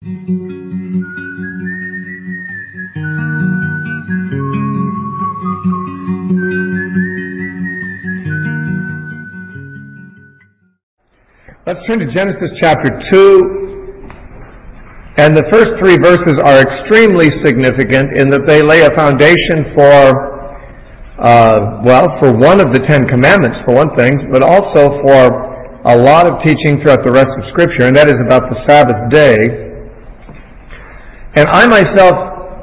Let's turn to Genesis chapter 2. And the first 3 verses are extremely significant in that they lay a foundation for one of the 10 commandments, for one thing, but also for a lot of teaching throughout the rest of Scripture, and that is about the Sabbath day. And I myself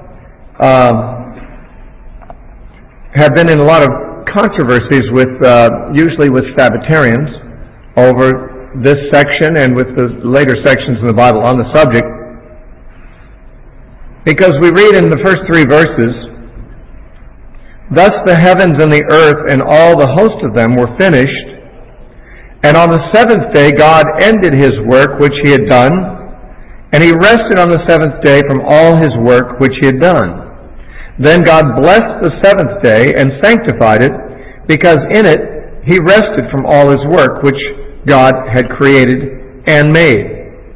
have been in a lot of controversies with, usually with Sabbatarians, over this section and with the later sections of the Bible on the subject, because we read in the first 3 verses, "Thus the heavens and the earth and all the host of them were finished, and on the 7th day God ended His work which He had done, and He rested on the 7th day from all His work which He had done. Then God blessed the 7th day and sanctified it, because in it He rested from all His work which God had created and made."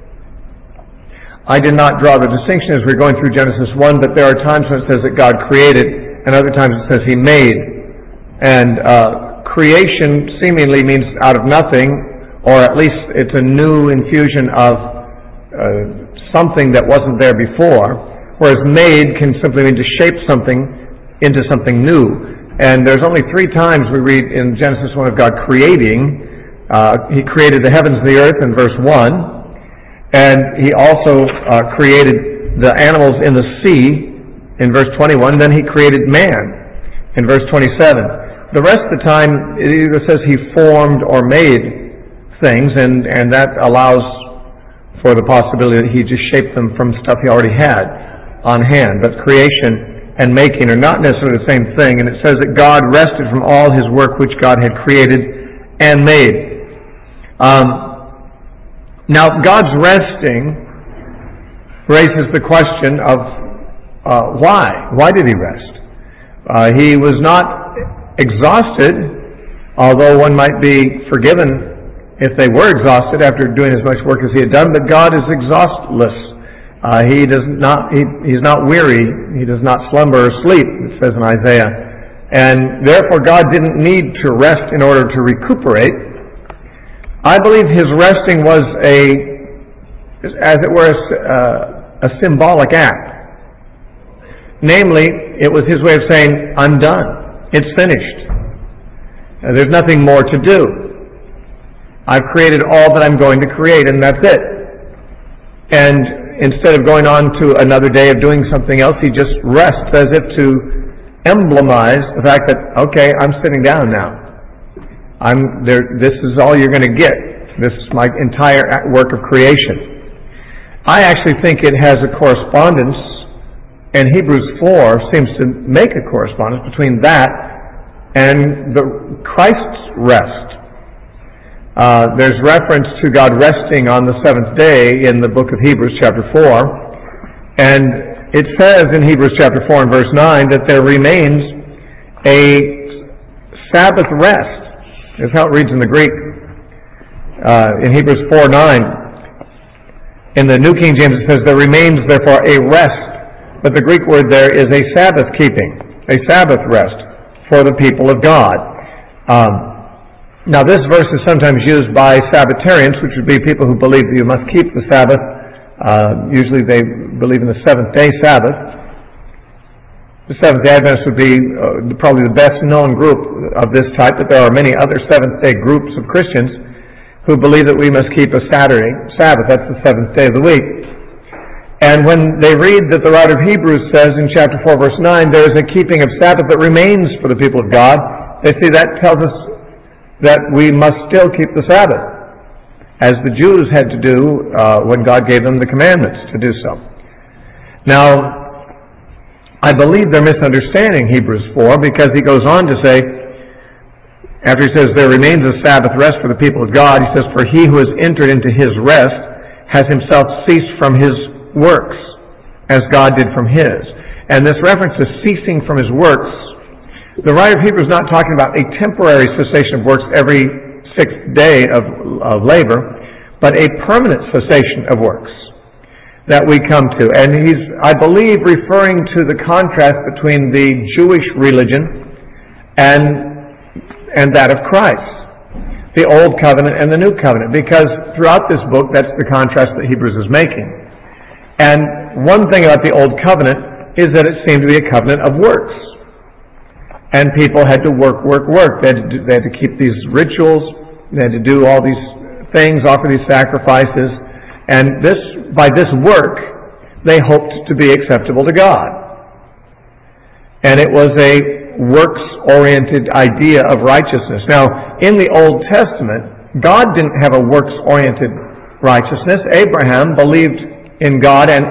I did not draw the distinction as we're going through Genesis 1, but there are times when it says that God created, and other times it says He made. And creation seemingly means out of nothing, or at least it's a new infusion of something that wasn't there before, whereas made can simply mean to shape something into something new. And there's only 3 times we read in Genesis 1 of God creating. He created the heavens and the earth in verse 1, and He also created the animals in the sea in verse 21, then He created man in verse 27. The rest of the time it either says He formed or made things, and that allows for the possibility that He just shaped them from stuff He already had on hand. But creation and making are not necessarily the same thing, and it says that God rested from all His work which God had created and made. Now, God's resting raises the question of why? Why did He rest? He was not exhausted, although one might be forgiven if they were exhausted after doing as much work as He had done, but God is exhaustless. He's not weary. He does not slumber or sleep, it says in Isaiah. And therefore God didn't need to rest in order to recuperate. I believe His resting was as it were, a symbolic act. Namely, it was His way of saying, I'm done. It's finished. There's nothing more to do. I've created all that I'm going to create, and that's it. And instead of going on to another day of doing something else, He just rests as if to emblemize the fact that, okay, I'm sitting down now. This is all you're going to get. This is my entire work of creation. I actually think it has a correspondence, and Hebrews 4 seems to make a correspondence between that and Christ's rest. There's reference to God resting on the 7th day in the book of Hebrews chapter 4, and it says in Hebrews chapter 4 and verse 9 that there remains a Sabbath rest. That's how it reads in the Greek. In Hebrews 4:9, in the New King James it says, there remains therefore a rest. But the Greek word there is a Sabbath keeping, a Sabbath rest for the people of God. Now this verse is sometimes used by Sabbatarians, which would be people who believe that you must keep the Sabbath. Usually they believe in the 7th day Sabbath. The Seventh-day Adventists would be probably the best-known group of this type, but there are many other Seventh-day groups of Christians who believe that we must keep a Saturday Sabbath. That's the 7th day of the week. And when they read that the writer of Hebrews says in chapter 4, verse 9, there is a keeping of Sabbath that remains for the people of God, they see that tells us that we must still keep the Sabbath, as the Jews had to do when God gave them the commandments to do so. Now, I believe they're misunderstanding Hebrews 4, because he goes on to say, after he says, there remains a Sabbath rest for the people of God, he says, for he who has entered into his rest has himself ceased from his works, as God did from his. And this reference to ceasing from his works, the writer of Hebrews is not talking about a temporary cessation of works every 6th day of labor, but a permanent cessation of works. that we come to. And he's, I believe, referring to the contrast between the Jewish religion and that of Christ, the Old Covenant and the New Covenant, because throughout this book, that's the contrast that Hebrews is making. And one thing about the Old Covenant is that it seemed to be a covenant of works. And people had to work. They had to keep these rituals. They had to do all these things, offer these sacrifices. And by this work, they hoped to be acceptable to God. And it was a works-oriented idea of righteousness. Now, in the Old Testament, God didn't have a works-oriented righteousness. Abraham believed in God, and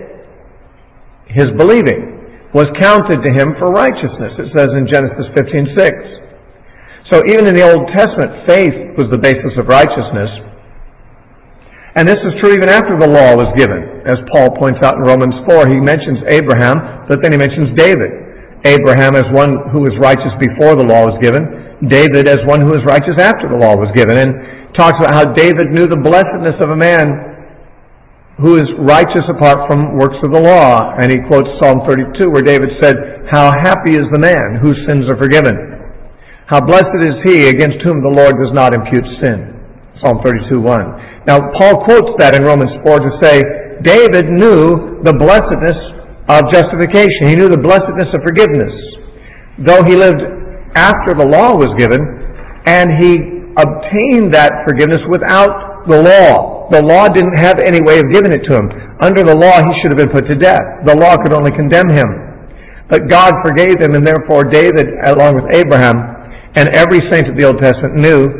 his believing, was counted to him for righteousness. It says in Genesis 15:6. So even in the Old Testament, faith was the basis of righteousness. And this is true even after the law was given. As Paul points out in Romans 4, he mentions Abraham, but then he mentions David. Abraham as one who was righteous before the law was given, David as one who was righteous after the law was given, and talks about how David knew the blessedness of a man who is righteous apart from works of the law. And he quotes Psalm 32, where David said, "How happy is the man whose sins are forgiven. How blessed is he against whom the Lord does not impute sin." Psalm 32:1. Now, Paul quotes that in Romans 4 to say, David knew the blessedness of justification. He knew the blessedness of forgiveness. Though he lived after the law was given, and he obtained that forgiveness without the law. The law didn't have any way of giving it to him. Under the law, he should have been put to death. The law could only condemn him. But God forgave him, and therefore David, along with Abraham, and every saint of the Old Testament knew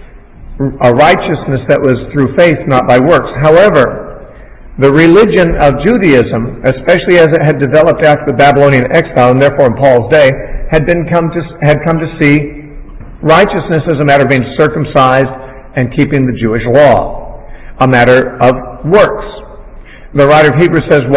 a righteousness that was through faith, not by works. However, the religion of Judaism, especially as it had developed after the Babylonian exile, and therefore in Paul's day, had come to see righteousness as a matter of being circumcised and keeping the Jewish law, a matter of works. The writer of Hebrews says,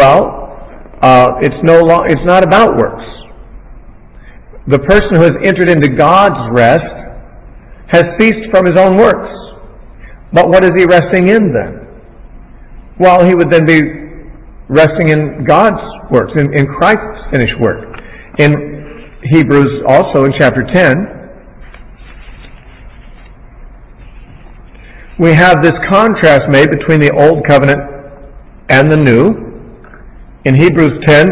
it's not about works. The person who has entered into God's rest has ceased from his own works. But what is he resting in then? Well, he would then be resting in God's works, in Christ's finished work. In Hebrews also, in chapter 10, we have this contrast made between the Old Covenant and the New. In Hebrews 10,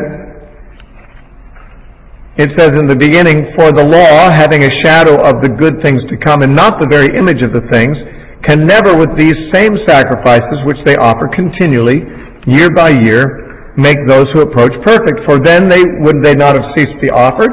it says in the beginning, "For the law, having a shadow of the good things to come, and not the very image of the things, can never with these same sacrifices which they offer continually, year by year, make those who approach perfect. For then would they not have ceased to be offered?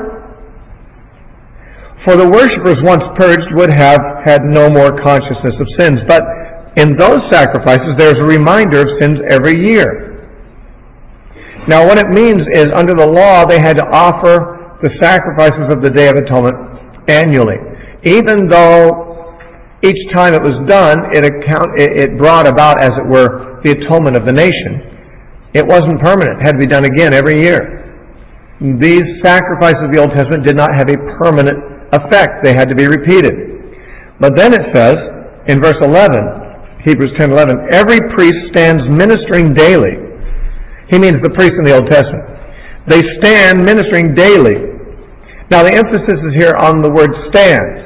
For the worshippers once purged would have had no more consciousness of sins. But in those sacrifices there is a reminder of sins every year." Now what it means is, under the law they had to offer the sacrifices of the Day of Atonement annually. Even though each time it was done, it brought about, as it were, the atonement of the nation. It wasn't permanent. It had to be done again every year. These sacrifices of the Old Testament did not have a permanent effect. They had to be repeated. But then it says, in verse 11, Hebrews 10:11, "Every priest stands ministering daily." He means the priests in the Old Testament. They stand ministering daily. Now the emphasis is here on the word stand.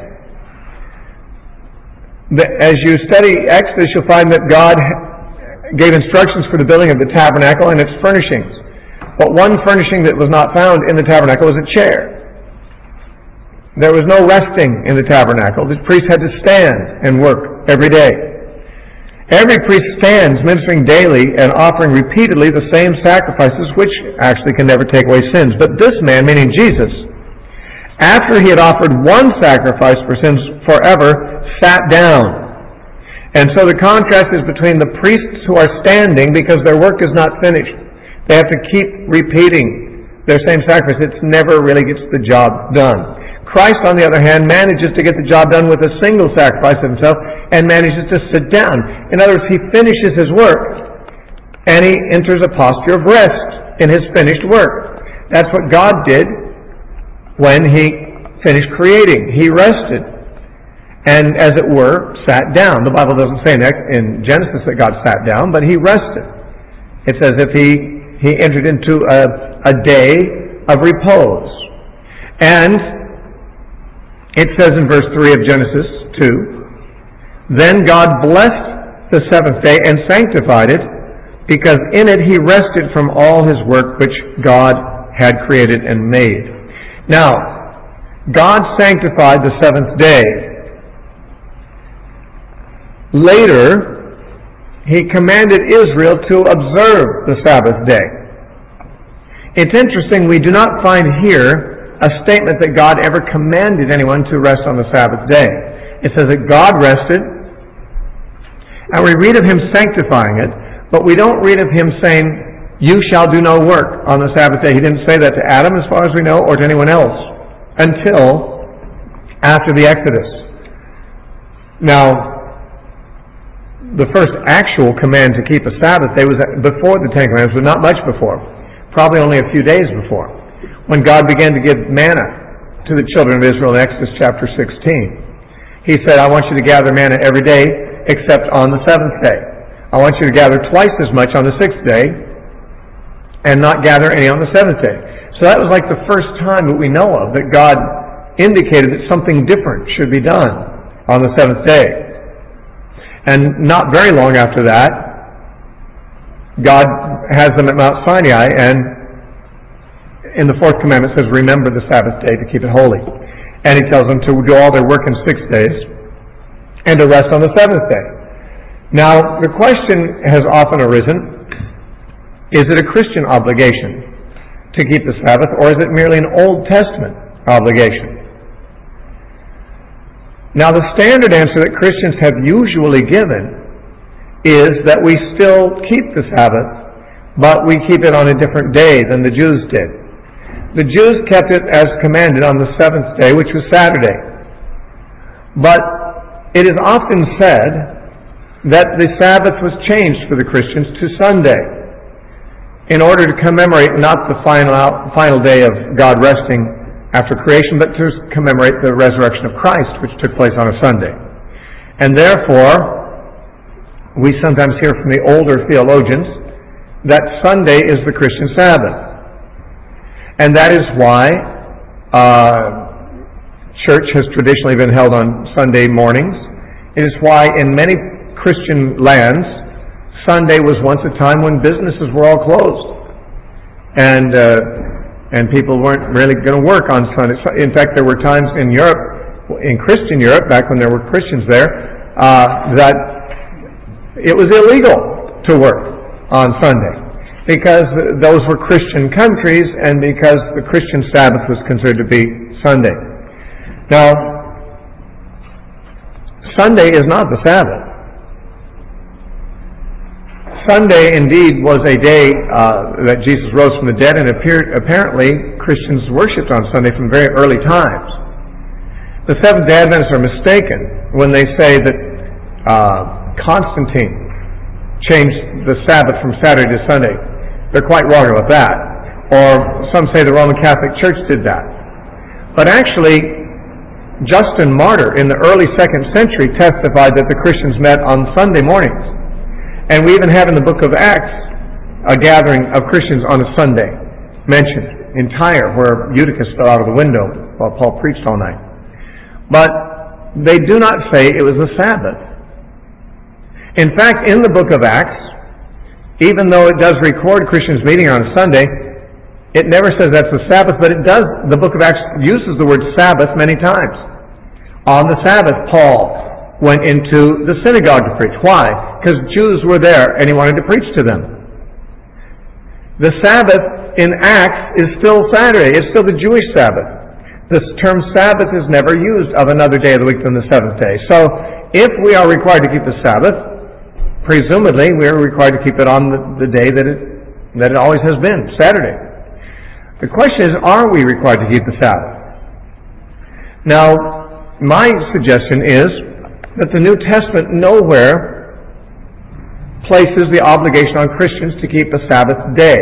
As you study Exodus, you'll find that God gave instructions for the building of the tabernacle and its furnishings. But one furnishing that was not found in the tabernacle was a chair. There was no resting in the tabernacle. The priest had to stand and work every day. Every priest stands ministering daily and offering repeatedly the same sacrifices, which actually can never take away sins. But this man, meaning Jesus, after he had offered one sacrifice for sins forever, sat down. And so the contrast is between the priests who are standing because their work is not finished. They have to keep repeating their same sacrifice. It never really gets the job done. Christ, on the other hand, manages to get the job done with a single sacrifice of himself and manages to sit down. In other words, he finishes his work and he enters a posture of rest in his finished work. That's what God did when he finished creating. He rested and, as it were, sat down. The Bible doesn't say in Genesis that God sat down, but he rested. It's as if he entered into a day of repose. And it says in verse 3 of Genesis 2, "Then God blessed the seventh day and sanctified it, because in it he rested from all his work which God had created and made." Now, God sanctified the seventh day. Later, he commanded Israel to observe the Sabbath day. It's interesting, we do not find here a statement that God ever commanded anyone to rest on the Sabbath day. It says that God rested, and we read of him sanctifying it, but we don't read of him saying, "You shall do no work on the Sabbath day." He didn't say that to Adam, as far as we know, or to anyone else, until after the Exodus. Now, the first actual command to keep a Sabbath day was before the Ten Commandments, but not much before. Probably only a few days before, when God began to give manna to the children of Israel in Exodus chapter 16. He said, "I want you to gather manna every day except on the seventh day. I want you to gather twice as much on the sixth day and not gather any on the seventh day." So that was like the first time that we know of that God indicated that something different should be done on the seventh day. And not very long after that, God has them at Mount Sinai, and in the fourth commandment says, "Remember the Sabbath day to keep it holy." And he tells them to do all their work in 6 days and to rest on the seventh day. Now, the question has often arisen, is it a Christian obligation to keep the Sabbath, or is it merely an Old Testament obligation? Now, the standard answer that Christians have usually given is that we still keep the Sabbath, but we keep it on a different day than the Jews did. The Jews kept it as commanded on the seventh day, which was Saturday. But it is often said that the Sabbath was changed for the Christians to Sunday in order to commemorate not the final day of God resting after creation, but to commemorate the resurrection of Christ, which took place on a Sunday. And therefore, we sometimes hear from the older theologians that Sunday is the Christian Sabbath. And that is why church has traditionally been held on Sunday mornings. It is why in many Christian lands, Sunday was once a time when businesses were all closed. And people weren't really going to work on Sunday. In fact, there were times in Europe, in Christian Europe, back when there were Christians there, that it was illegal to work on Sunday because those were Christian countries and because the Christian Sabbath was considered to be Sunday. Now, Sunday is not the Sabbath. Sunday indeed was a day that Jesus rose from the dead, and apparently Christians worshipped on Sunday from very early times. The Seventh-day Adventists are mistaken when they say that Constantine changed the Sabbath from Saturday to Sunday. They're quite wrong about that. Or some say the Roman Catholic Church did that. But actually, Justin Martyr in the early 2nd century testified that the Christians met on Sunday mornings. And we even have in the book of Acts a gathering of Christians on a Sunday mentioned in Tyre, where Eutychus fell out of the window while Paul preached all night. But they do not say it was a Sabbath. In fact, in the book of Acts, even though it does record Christians meeting on a Sunday, it never says that's the Sabbath, but it does. The book of Acts uses the word Sabbath many times. On the Sabbath, Paul went into the synagogue to preach. Why? Because Jews were there and he wanted to preach to them. The Sabbath in Acts is still Saturday. It's still the Jewish Sabbath. This term Sabbath is never used of another day of the week than the seventh day. So, if we are required to keep the Sabbath, presumably we are required to keep it on the day that it always has been, Saturday. The question is, are we required to keep the Sabbath? Now, my suggestion is that the New Testament nowhere places the obligation on Christians to keep a Sabbath day.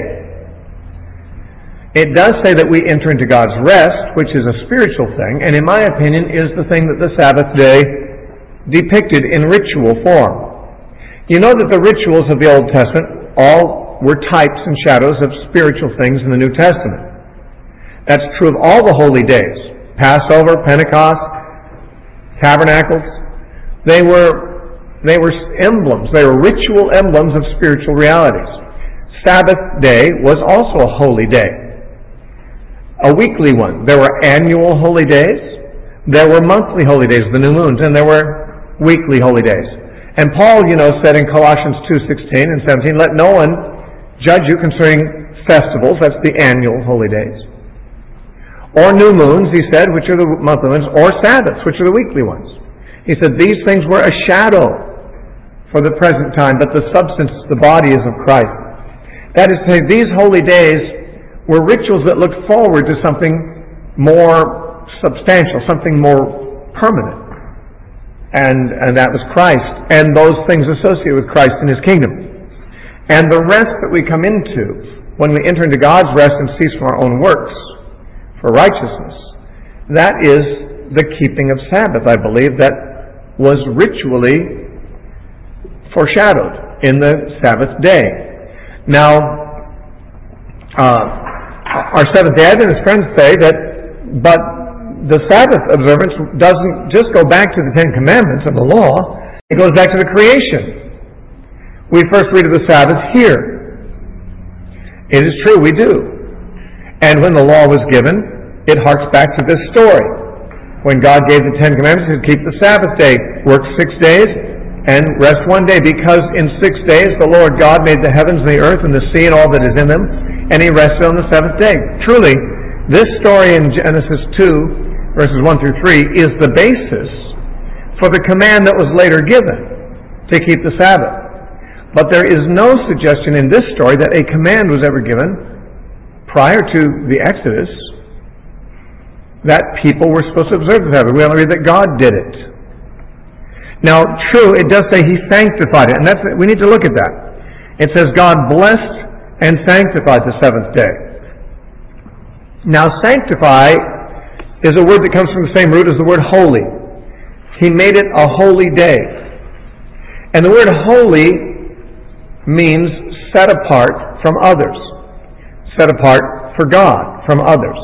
It does say that we enter into God's rest, which is a spiritual thing, and in my opinion is the thing that the Sabbath day depicted in ritual form. You know that the rituals of the Old Testament all were types and shadows of spiritual things in the New Testament. That's true of all the holy days. Passover, Pentecost, Tabernacles. They were emblems. They were ritual emblems of spiritual realities. Sabbath day was also a holy day. A weekly one. There were annual holy days. There were monthly holy days, the new moons, and there were weekly holy days. And Paul, said in Colossians 2:16 and 17, let no one judge you concerning festivals, that's the annual holy days, or new moons, he said, which are the monthly ones, or Sabbaths, which are the weekly ones. He said these things were a shadow for the present time, but the substance, the body, is of Christ. That is to say, these holy days were rituals that looked forward to something more substantial, something more permanent. And that was Christ, and those things associated with Christ and His kingdom. And the rest that we come into, when we enter into God's rest and cease from our own works for righteousness, that is the keeping of Sabbath, I believe, that was ritually foreshadowed in the Sabbath day. Now, our Seventh-day Adventist friends say that, but the Sabbath observance doesn't just go back to the Ten Commandments of the law, it goes back to the creation. We first read of the Sabbath here. It is true, we do. And when the law was given, it harks back to this story. When God gave the Ten Commandments, He would keep the Sabbath day, work 6 days, and rest 1 day, because in 6 days the Lord God made the heavens and the earth and the sea and all that is in them, and He rested on the seventh day. Truly, this story in Genesis 2, verses 1 through 3, is the basis for the command that was later given to keep the Sabbath. But there is no suggestion in this story that a command was ever given prior to the Exodus that people were supposed to observe the Sabbath. We only read that God did it. Now, true, it does say He sanctified it, and we need to look at that. It says God blessed and sanctified the seventh day. Now, sanctify is a word that comes from the same root as the word holy. He made it a holy day. And the word holy means set apart from others. Set apart for God from others.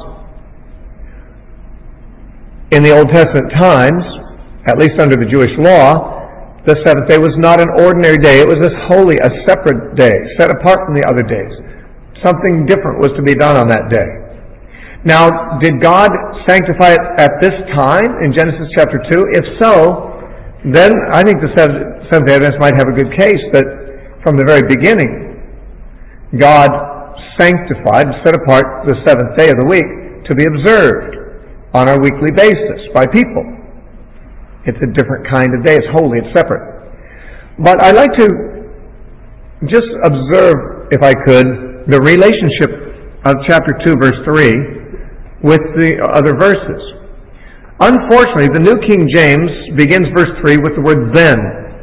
In the Old Testament times, at least under the Jewish law, the seventh day was not an ordinary day. It was this holy, a separate day, set apart from the other days. Something different was to be done on that day. Now, did God sanctify it at this time in Genesis chapter 2? If so, then I think the Seventh-day Adventists might have a good case that from the very beginning, God sanctified, set apart the seventh day of the week to be observed on a weekly basis by people. It's a different kind of day. It's holy. It's separate. But I'd like to just observe, if I could, the relationship of chapter 2, verse 3 with the other verses. Unfortunately, the New King James begins verse 3 with the word then.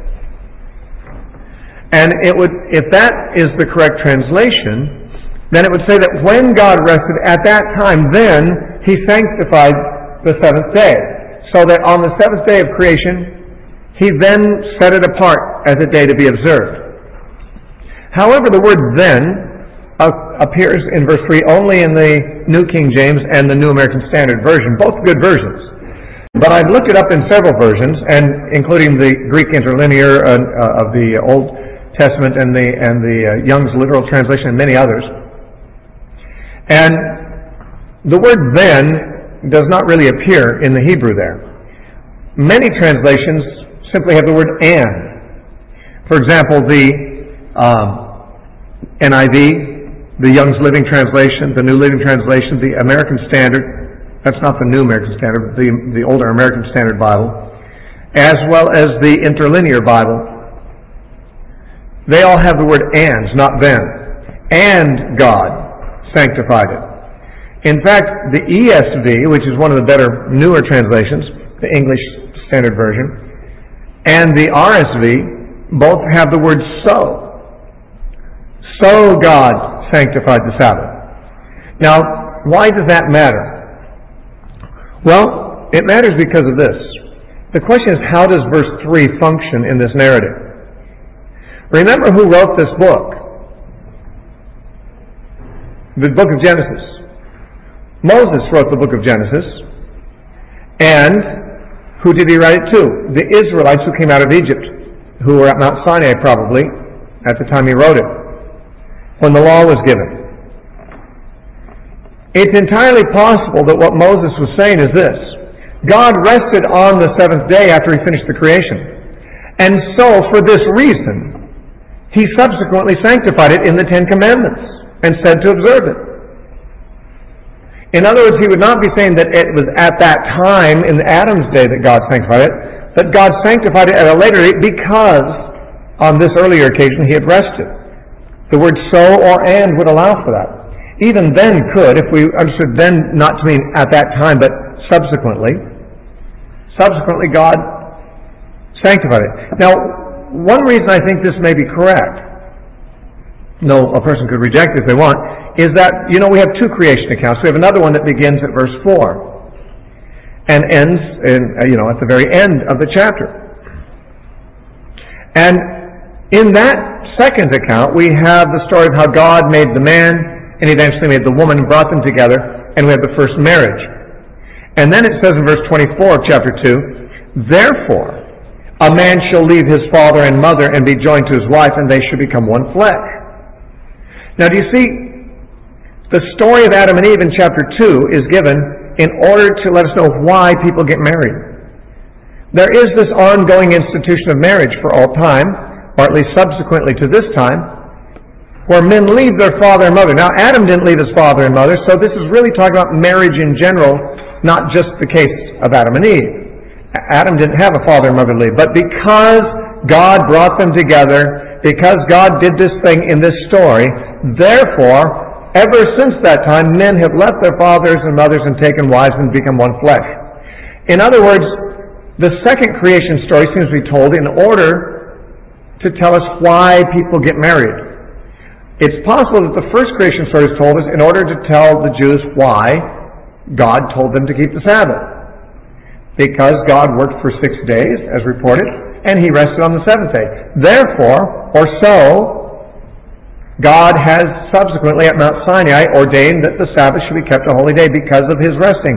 And if that is the correct translation, then it would say that when God rested at that time, then He sanctified the seventh day. So that on the seventh day of creation, He then set it apart as a day to be observed. However, the word then appears in verse 3 only in the New King James and the New American Standard Version, both good versions. But I've looked it up in several versions, and including the Greek interlinear of the Old Testament and the Young's literal translation and many others. And the word then does not really appear in the Hebrew there. Many translations simply have the word and. For example, the NIV, the Young's Living Translation, the New Living Translation, the American Standard, that's not the New American Standard, the older American Standard Bible, as well as the Interlinear Bible, they all have the word ands, not then. And God sanctified it. In fact, the ESV, which is one of the better, newer translations, the English Standard Version, and the RSV, both have the word so. So God sanctified the Sabbath. Now, why does that matter? Well, it matters because of this. The question is, how does verse 3 function in this narrative? Remember who wrote this book. the book of Genesis. Moses wrote the book of Genesis. And who did he write it to? The Israelites who came out of Egypt, who were at Mount Sinai probably at the time he wrote it, when the law was given. It's entirely possible that what Moses was saying is this: God rested on the seventh day after he finished the creation. And so, for this reason, he subsequently sanctified it in the Ten Commandments and said to observe it. In other words, he would not be saying that it was at that time in Adam's day that God sanctified it, but God sanctified it at a later date because on this earlier occasion he had rested. The word so or and would allow for that. Even then could, if we understood then not to mean at that time, but subsequently God sanctified it. Now, one reason I think this may be correct, though a person could reject it if they want, is that, we have two creation accounts. We have another one that begins at verse 4 and ends at the very end of the chapter. And in that second account, we have the story of how God made the man and he eventually made the woman and brought them together, and we have the first marriage. And then it says in verse 24 of chapter 2, therefore, a man shall leave his father and mother and be joined to his wife, and they shall become one flesh. Now, do you see, the story of Adam and Eve in chapter 2 is given in order to let us know why people get married. There is this ongoing institution of marriage for all time, or at least subsequently to this time, where men leave their father and mother. Now, Adam didn't leave his father and mother, so this is really talking about marriage in general, not just the case of Adam and Eve. Adam didn't have a father and mother leave, but because God brought them together, because God did this thing in this story, therefore, ever since that time, men have left their fathers and mothers and taken wives and become one flesh. In other words, the second creation story seems to be told in order to tell us why people get married. It's possible that the first creation story is told us in order to tell the Jews why God told them to keep the Sabbath. Because God worked for 6 days, as reported, and he rested on the seventh day. Therefore, or so, God has subsequently at Mount Sinai ordained that the Sabbath should be kept a holy day because of his resting.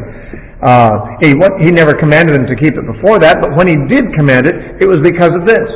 He never commanded them to keep it before that, but when he did command it, it was because of this.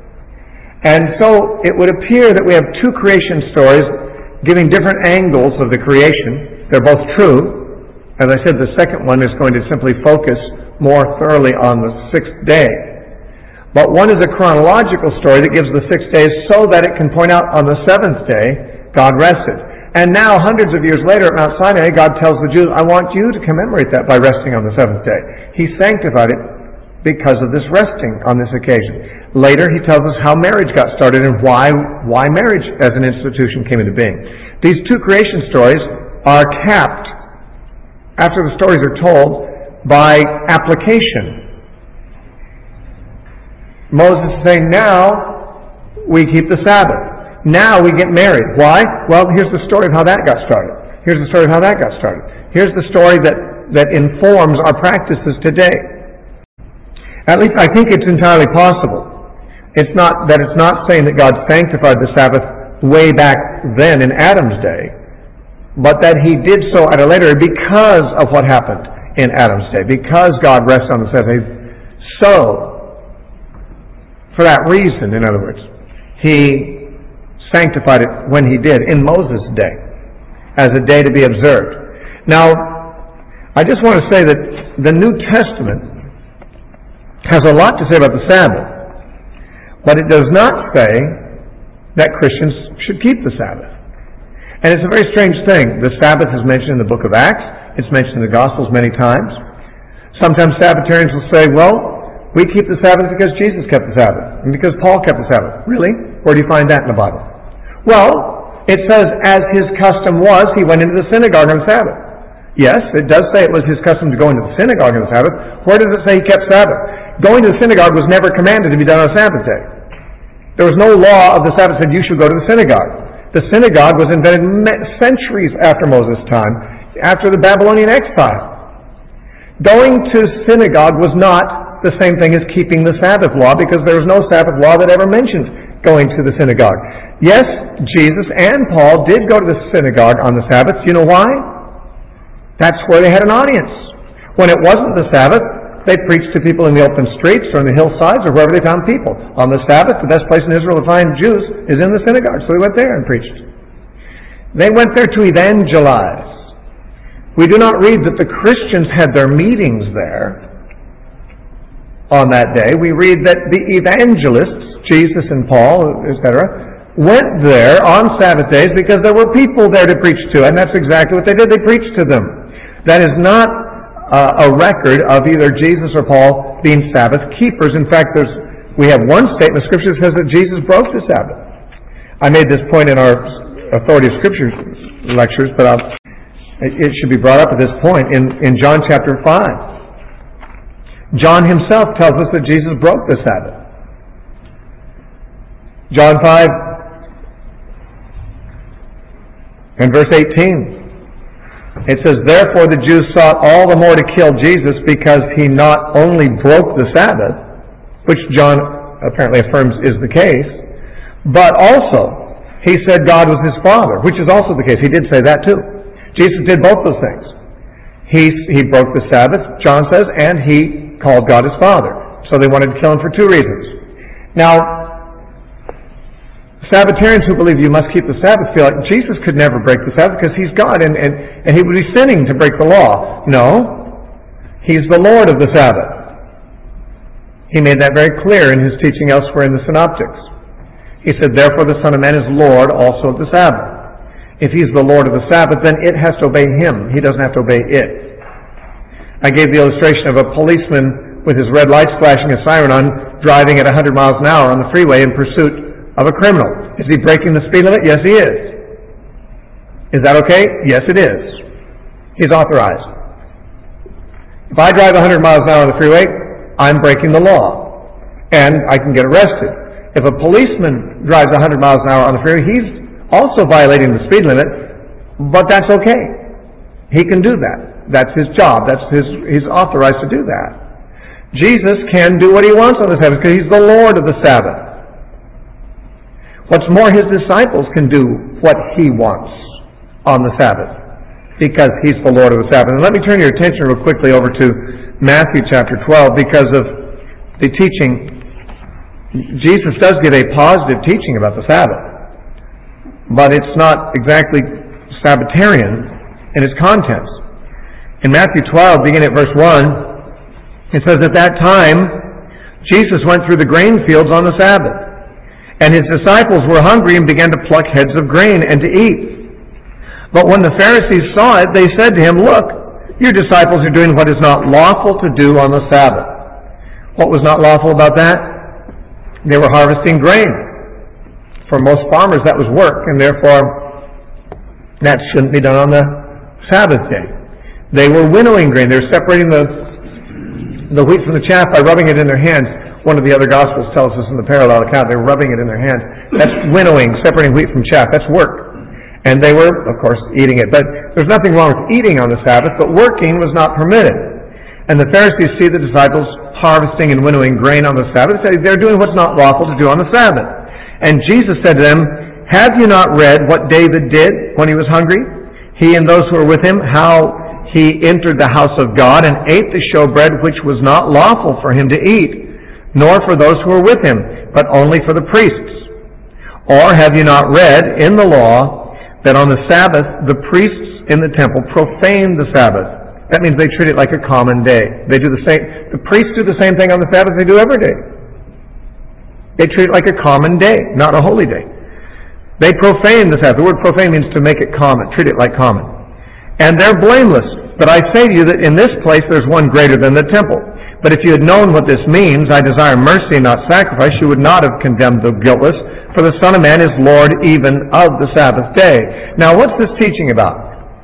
And so it would appear that we have two creation stories giving different angles of the creation. They're both true. As I said, the second one is going to simply focus more thoroughly on the sixth day. But one is a chronological story that gives the 6 days so that it can point out on the seventh day, God rested. And now, hundreds of years later at Mount Sinai, God tells the Jews, I want you to commemorate that by resting on the seventh day. He sanctified it because of this resting on this occasion. Later, he tells us how marriage got started and why marriage as an institution came into being. These two creation stories are capped, after the stories are told, by application. Moses is saying, now we keep the Sabbath. Now we get married. Why? Well, here's the story of how that got started. Here's the story of how that got started. Here's the story that informs our practices today. At least I think it's entirely possible. It's not saying that God sanctified the Sabbath way back then in Adam's day, but that he did so at a later because of what happened in Adam's day, because God rested on the seventh day. So, for that reason, in other words, he sanctified it when he did in Moses' day as a day to be observed. Now, I just want to say that the New Testament has a lot to say about the Sabbath, but it does not say that Christians should keep the Sabbath. And it's a very strange thing. The Sabbath is mentioned in the book of Acts. It's mentioned in the Gospels many times. Sometimes Sabbatarians will say, well, we keep the Sabbath because Jesus kept the Sabbath, and because Paul kept the Sabbath. Really? Where do you find that in the Bible? Well, it says, as his custom was, he went into the synagogue on the Sabbath. Yes, it does say it was his custom to go into the synagogue on the Sabbath. Where does it say he kept Sabbath? Going to the synagogue was never commanded to be done on a Sabbath day. There was no law of the Sabbath that said you should go to the synagogue. The synagogue was invented centuries after Moses' time, after the Babylonian exile. Going to synagogue was not the same thing as keeping the Sabbath law, because there was no Sabbath law that ever mentioned going to the synagogue. Yes, Jesus and Paul did go to the synagogue on the Sabbath. You know why? That's where they had an audience. When it wasn't the Sabbath, they preached to people in the open streets or on the hillsides or wherever they found people. On the Sabbath, the best place in Israel to find Jews is in the synagogue. So they went there and preached. They went there to evangelize. We do not read that the Christians had their meetings there on that day. We read that the evangelists, Jesus and Paul, etc., went there on Sabbath days because there were people there to preach to, and that's exactly what they did. They preached to them. That is not a record of either Jesus or Paul being Sabbath keepers. In fact, we have one statement of Scripture that says that Jesus broke the Sabbath. I made this point in our Authority of Scripture lectures, but it should be brought up at this point in John chapter 5. John himself tells us that Jesus broke the Sabbath. John 5 and verse 18. It says, "Therefore the Jews sought all the more to kill Jesus because he not only broke the Sabbath," which John apparently affirms is the case, "but also he said God was his Father," which is also the case. He did say that too. Jesus did both those things. He broke the Sabbath, John says, and he called God his Father. So they wanted to kill him for two reasons. Now, Sabbatarians who believe you must keep the Sabbath feel like Jesus could never break the Sabbath because he's God and he would be sinning to break the law. No, he's the Lord of the Sabbath. He made that very clear in his teaching elsewhere in the Synoptics. He said, "Therefore the Son of Man is Lord also of the Sabbath." If he's the Lord of the Sabbath, then it has to obey him. He doesn't have to obey it. I gave the illustration of a policeman with his red lights flashing a siren on, driving at 100 miles an hour on the freeway in pursuit of a criminal. Is he breaking the speed limit? Yes, he is. Is that okay? Yes, it is. He's authorized. If I drive 100 miles an hour on the freeway, I'm breaking the law, and I can get arrested. If a policeman drives 100 miles an hour on the freeway, he's also violating the speed limit, but that's okay. He can do that. That's his job. He's authorized to do that. Jesus can do what he wants on the Sabbath because he's the Lord of the Sabbath. What's more, his disciples can do what he wants on the Sabbath because he's the Lord of the Sabbath. And let me turn your attention real quickly over to Matthew chapter 12 because of the teaching. Jesus does give a positive teaching about the Sabbath, but it's not exactly Sabbatarian in its contents. In Matthew 12, beginning at verse 1, it says, "At that time, Jesus went through the grain fields on the Sabbath. And his disciples were hungry and began to pluck heads of grain and to eat. But when the Pharisees saw it, they said to him, 'Look, your disciples are doing what is not lawful to do on the Sabbath.'" What was not lawful about that? They were harvesting grain. For most farmers, that was work, and therefore that shouldn't be done on the Sabbath day. They were winnowing grain. They were separating the wheat from the chaff by rubbing it in their hands. One of the other Gospels tells us in the parallel account they were rubbing it in their hands. That's winnowing, separating wheat from chaff. That's work. And they were, of course, eating it. But there's nothing wrong with eating on the Sabbath, but working was not permitted. And the Pharisees see the disciples harvesting and winnowing grain on the Sabbath. They say they're doing what's not lawful to do on the Sabbath. And Jesus said to them, "Have you not read what David did when he was hungry? He and those who were with him, how he entered the house of God and ate the showbread which was not lawful for him to eat, nor for those who were with him, but only for the priests. Or have you not read in the law that on the Sabbath the priests in the temple profane the Sabbath?" That means they treat it like a common day. They do the same. The priests do the same thing on the Sabbath they do every day. They treat it like a common day, not a holy day. They profane the Sabbath. The word profane means to make it common, treat it like common. "And they're blameless. But I say to you that in this place there's one greater than the temple. But if you had known what this means, 'I desire mercy and not sacrifice,' you would not have condemned the guiltless, for the Son of Man is Lord even of the Sabbath day." Now, what's this teaching about?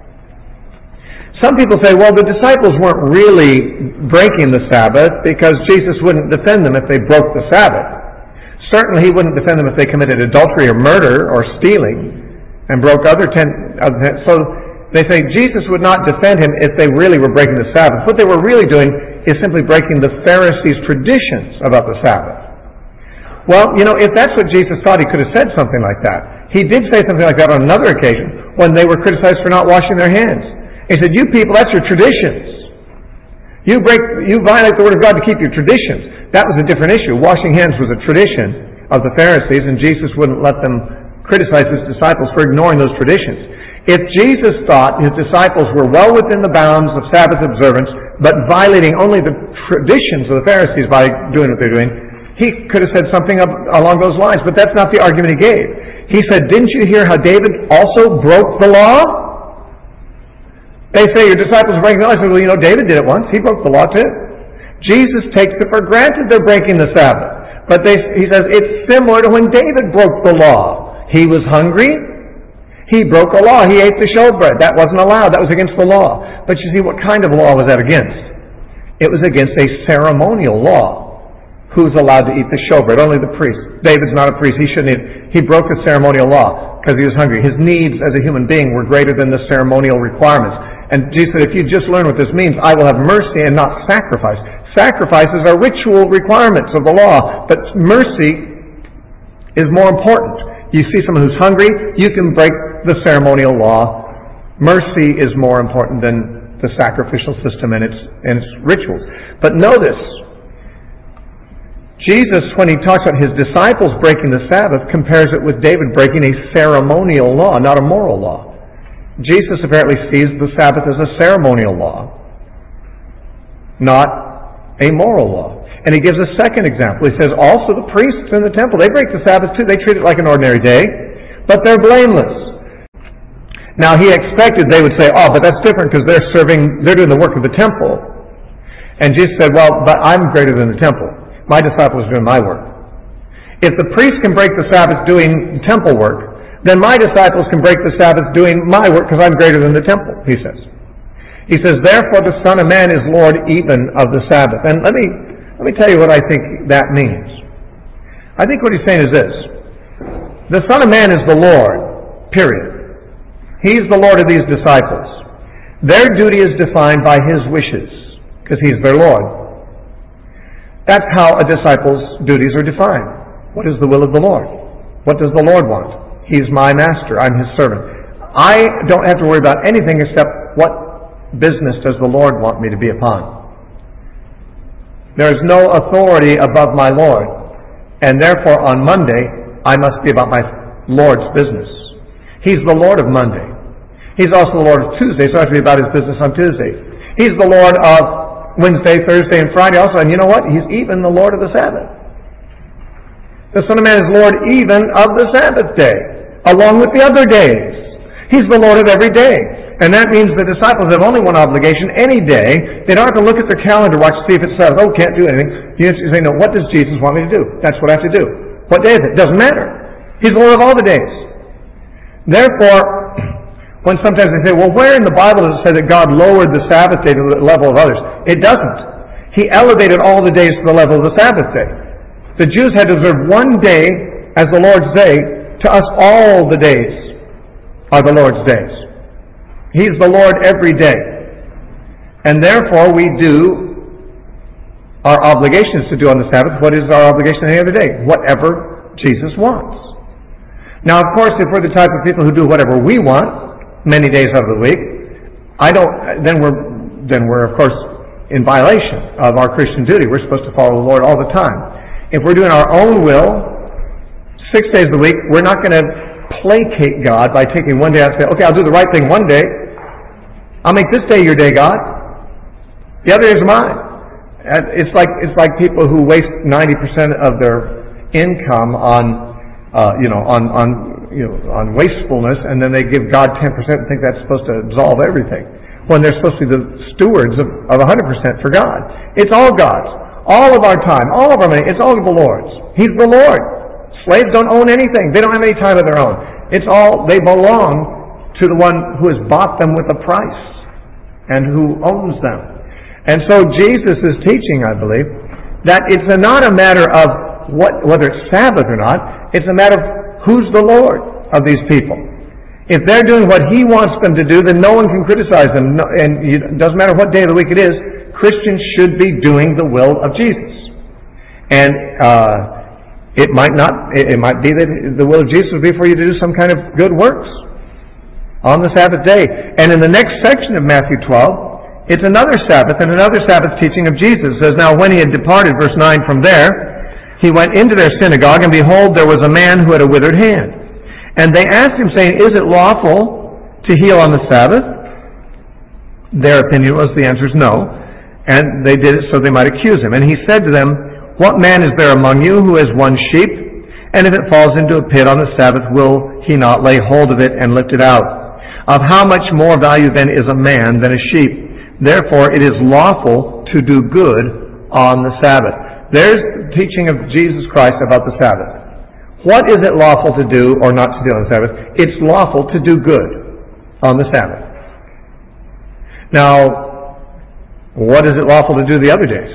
Some people say, well, the disciples weren't really breaking the Sabbath because Jesus wouldn't defend them if they broke the Sabbath. Certainly he wouldn't defend them if they committed adultery or murder or stealing and broke other 10. So they say Jesus would not defend him if they really were breaking the Sabbath. What they were really doing is simply breaking the Pharisees' traditions about the Sabbath. Well, if that's what Jesus thought, he could have said something like that. He did say something like that on another occasion when they were criticized for not washing their hands. He said, "You people, that's your traditions. You violate the Word of God to keep your traditions." That was a different issue. Washing hands was a tradition of the Pharisees, and Jesus wouldn't let them criticize his disciples for ignoring those traditions. If Jesus thought his disciples were well within the bounds of Sabbath observance, but violating only the traditions of the Pharisees by doing what they're doing, he could have said something along those lines, but that's not the argument he gave. He said, "Didn't you hear how David also broke the law?" They say your disciples are breaking the law. I said, well, David did it once. He broke the law too. Jesus takes it for granted they're breaking the Sabbath. But he says it's similar to when David broke the law. He was hungry. He broke a law. He ate the showbread. That wasn't allowed. That was against the law. But you see, what kind of law was that against? It was against a ceremonial law. Who's allowed to eat the showbread? Only the priest. David's not a priest. He shouldn't eat. He broke the ceremonial law because he was hungry. His needs as a human being were greater than the ceremonial requirements. And Jesus said, if you just learn what this means, I will have mercy and not sacrifice. Sacrifices are ritual requirements of the law, but mercy is more important. You see someone who's hungry, you can break the ceremonial law. Mercy is more important than the sacrificial system and its rituals. But notice, Jesus, when he talks about his disciples breaking the Sabbath, compares it with David breaking a ceremonial law, not a moral law. Jesus apparently sees the Sabbath as a ceremonial law, not a moral law. And he gives a second example. He says, also the priests in the temple, they break the Sabbath too. They treat it like an ordinary day, but they're blameless. Now he expected they would say, oh, but that's different because they're doing the work of the temple. And Jesus said, well, but I'm greater than the temple. My disciples are doing my work. If the priest can break the Sabbath doing temple work, then my disciples can break the Sabbath doing my work because I'm greater than the temple, he says. He says, therefore the Son of Man is Lord even of the Sabbath. And let me tell you what I think that means. I think what he's saying is this. The Son of Man is the Lord, period. He's the Lord of these disciples. Their duty is defined by his wishes because he's their Lord. That's how a disciple's duties are defined. What is the will of the Lord? What does the Lord want? He's my master. I'm his servant. I don't have to worry about anything except what business does the Lord want me to be upon. There is no authority above my Lord. And therefore on Monday, I must be about my Lord's business. He's the Lord of Monday. He's also the Lord of Tuesday, so I have to be about his business on Tuesday. He's the Lord of Wednesday, Thursday, and Friday also. And you know what? He's even the Lord of the Sabbath. The Son of Man is Lord even of the Sabbath day, along with the other days. He's the Lord of every day. And that means the disciples have only one obligation any day. They don't have to look at their calendar, watch to see if it's Sabbath. Oh, can't do anything. You have to say, no, what does Jesus want me to do? That's what I have to do. What day is it? Doesn't matter. He's the Lord of all the days. Therefore, when sometimes they say, well, where in the Bible does it say that God lowered the Sabbath day to the level of others? It doesn't. He elevated all the days to the level of the Sabbath day. The Jews had to observe one day as the Lord's day. To us, all the days are the Lord's days. He's the Lord every day. And therefore, we do our obligations to do on the Sabbath. What is our obligation any other day? Whatever Jesus wants. Now, of course, if we're the type of people who do whatever we want many days out of the week, then we're of course in violation of our Christian duty. We're supposed to follow the Lord all the time. If we're doing our own will 6 days a week, we're not going to placate God by taking one day out and say, okay, I'll do the right thing one day. I'll make this day your day, God. The other days are mine. And it's like people who waste 90% of their income on wastefulness, and then they give God 10% and think that's supposed to absolve everything, when they're supposed to be the stewards of 100% for God. It's all God's. All of our time, all of our money, it's all of the Lord's. He's the Lord. Slaves don't own anything. They don't have any time of their own. They belong to the one who has bought them with a price and who owns them. And so Jesus is teaching, I believe, that it's not a matter of whether it's Sabbath or not. It's a matter of who's the Lord of these people. If they're doing what he wants them to do, then no one can criticize them. And it doesn't matter what day of the week it is, Christians should be doing the will of Jesus. And It might be that the will of Jesus would be for you to do some kind of good works on the Sabbath day. And in the next section of Matthew 12, it's another Sabbath and another Sabbath teaching of Jesus. It says, now when he had departed, verse 9, from there, he went into their synagogue, and behold, there was a man who had a withered hand. And they asked him, saying, is it lawful to heal on the Sabbath? Their opinion was, the answer is no. And they did it so they might accuse him. And he said to them, what man is there among you who has one sheep? And if it falls into a pit on the Sabbath, will he not lay hold of it and lift it out? Of how much more value then is a man than a sheep? Therefore it is lawful to do good on the Sabbath. There's the teaching of Jesus Christ about the Sabbath. What is it lawful to do or not to do on the Sabbath? It's lawful to do good on the Sabbath. Now, what is it lawful to do the other days?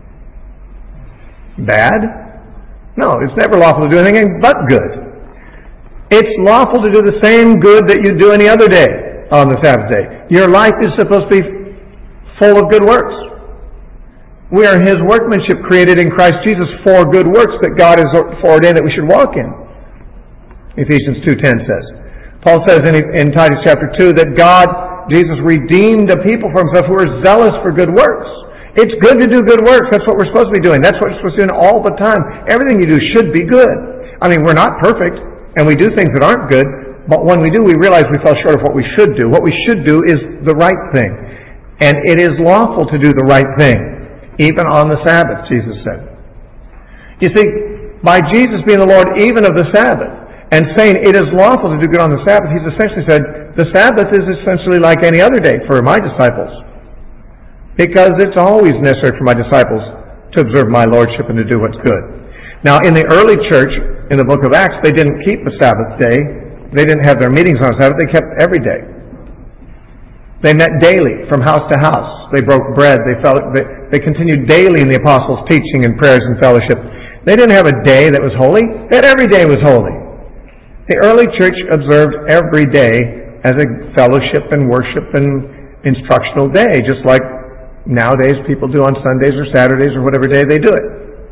Bad? No, it's never lawful to do anything but good. It's lawful to do the same good that you do any other day on the Sabbath day. Your life is supposed to be full of good works. We are His workmanship created in Christ Jesus for good works that God has foreordained that we should walk in. Ephesians 2:10 says. Paul says in Titus chapter 2 that Jesus redeemed a people for Himself who are zealous for good works. It's good to do good works. That's what we're supposed to be doing. That's what we're supposed to be doing all the time. Everything you do should be good. I mean, we're not perfect, and we do things that aren't good, but when we do, we realize we fell short of what we should do. What we should do is the right thing. And it is lawful to do the right thing, even on the Sabbath, Jesus said. You see, by Jesus being the Lord even of the Sabbath, and saying it is lawful to do good on the Sabbath, He's essentially said, the Sabbath is essentially like any other day for my disciples. Because it's always necessary for my disciples to observe my Lordship and to do what's good. Now, in the early church, in the book of Acts, they didn't keep the Sabbath day. They didn't have their meetings on Sabbath. They kept every day. They met daily from house to house. They broke bread. They continued daily in the apostles' teaching and prayers and fellowship. They didn't have a day that was holy. They had every day was holy. The early church observed every day as a fellowship and worship and instructional day, just like nowadays people do on Sundays or Saturdays or whatever day they do it.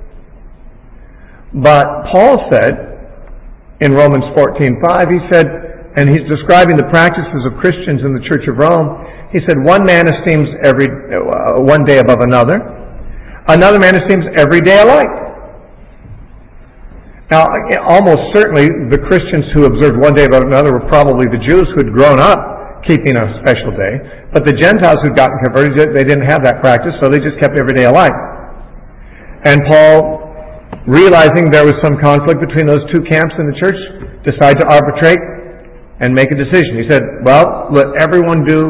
But Paul said in Romans 14:5, he said, and he's describing the practices of Christians in the Church of Rome, he said, one man esteems one day above another. Another man esteems every day alike. Now, almost certainly the Christians who observed one day above another were probably the Jews who had grown up keeping a special day. But the Gentiles who'd gotten converted, they didn't have that practice, so they just kept every day alike. And Paul, realizing there was some conflict between those two camps in the church, decided to arbitrate and make a decision. He said, well, let everyone be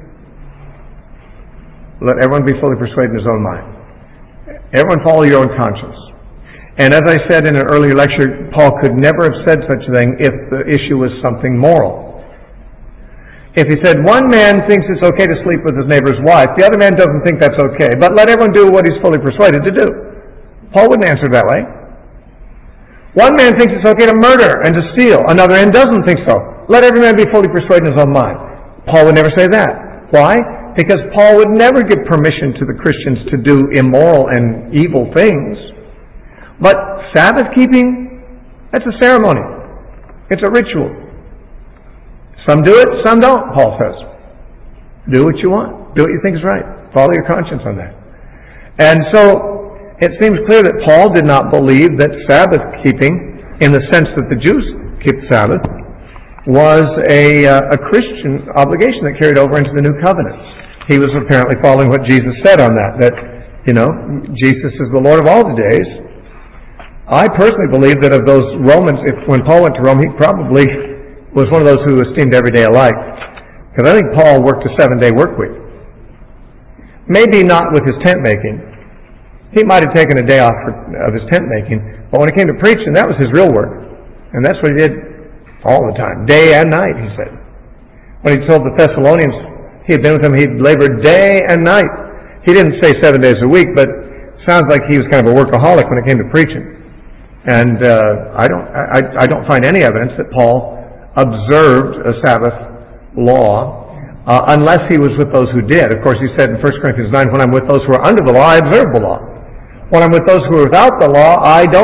fully persuaded in his own mind. Everyone follow your own conscience. And as I said in an earlier lecture, Paul could never have said such a thing if the issue was something moral. If he said, one man thinks it's okay to sleep with his neighbor's wife, the other man doesn't think that's okay, but let everyone do what he's fully persuaded to do. Paul wouldn't answer that way. One man thinks it's okay to murder and to steal, another man doesn't think so. Let every man be fully persuaded in his own mind. Paul would never say that. Why? Because Paul would never give permission to the Christians to do immoral and evil things. But Sabbath keeping, that's a ceremony. It's a ritual. Some do it, some don't, Paul says. Do what you want. Do what you think is right. Follow your conscience on that. And so, it seems clear that Paul did not believe that Sabbath keeping, in the sense that the Jews keep Sabbath, was a Christian obligation that carried over into the New Covenant. He was apparently following what Jesus said on that, Jesus is the Lord of all the days. I personally believe that of those Romans, when Paul went to Rome, he probably was one of those who esteemed every day alike. Because I think Paul worked a 7-day work week. Maybe not with his tent making. He might have taken a day off of his tent making, but when it came to preaching, that was his real work. And that's what he did all the time, day and night, he said. When he told the Thessalonians he had been with them, he'd labored day and night. He didn't say 7 days a week, but it sounds like he was kind of a workaholic when it came to preaching. And I don't find any evidence that Paul observed a Sabbath law unless he was with those who did. Of course, he said in 1 Corinthians 9, when I'm with those who are under the law, I observe the law. When I'm with those who are without the law, I don't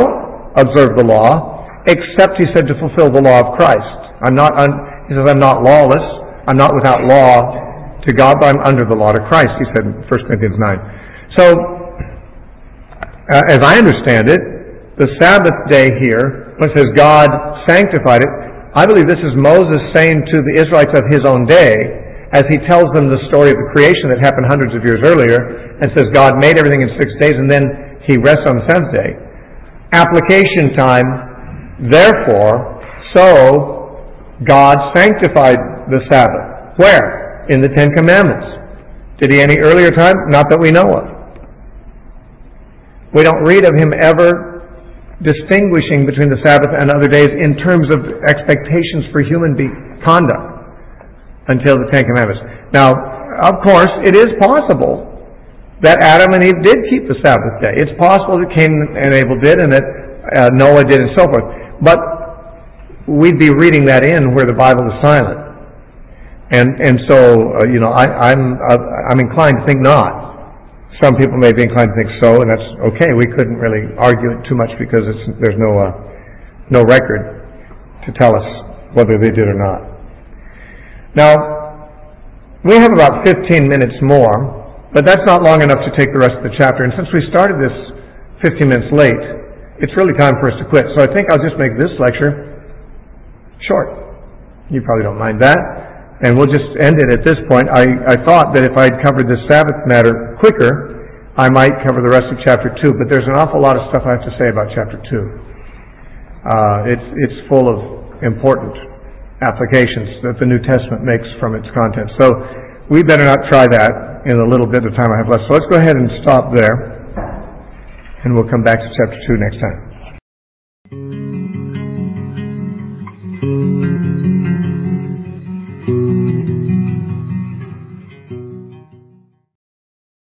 observe the law, except, he said, to fulfill the law of Christ. He says, I'm not lawless. I'm not without law to God, but I'm under the law to Christ, he said in 1 Corinthians 9. So, as I understand it, the Sabbath day here, when it says God sanctified it, I believe this is Moses saying to the Israelites of his own day, as he tells them the story of the creation that happened hundreds of years earlier, and says God made everything in 6 days, and then he rests on the seventh day. Application time, therefore, so God sanctified the Sabbath. Where? In the Ten Commandments. Did he any earlier time? Not that we know of. We don't read of him ever distinguishing between the Sabbath and other days in terms of expectations for human conduct until the Ten Commandments. Now, of course, it is possible that Adam and Eve did keep the Sabbath day. It's possible that Cain and Abel did, and that Noah did, and so forth. But we'd be reading that in where the Bible is silent. And so, I'm inclined to think not. Some people may be inclined to think so, and that's okay. We couldn't really argue it too much because there's no record to tell us whether they did or not. Now, we have about 15 minutes more, but that's not long enough to take the rest of the chapter. And since we started this 15 minutes late, it's really time for us to quit. So I think I'll just make this lecture short. You probably don't mind that. And we'll just end it at this point. I thought that if I'd covered this Sabbath matter quicker, I might cover the rest of chapter 2. But there's an awful lot of stuff I have to say about chapter 2. It's full of important applications that the New Testament makes from its content. So we better not try that in the little bit of time I have left. So let's go ahead and stop there, and we'll come back to chapter 2 next time.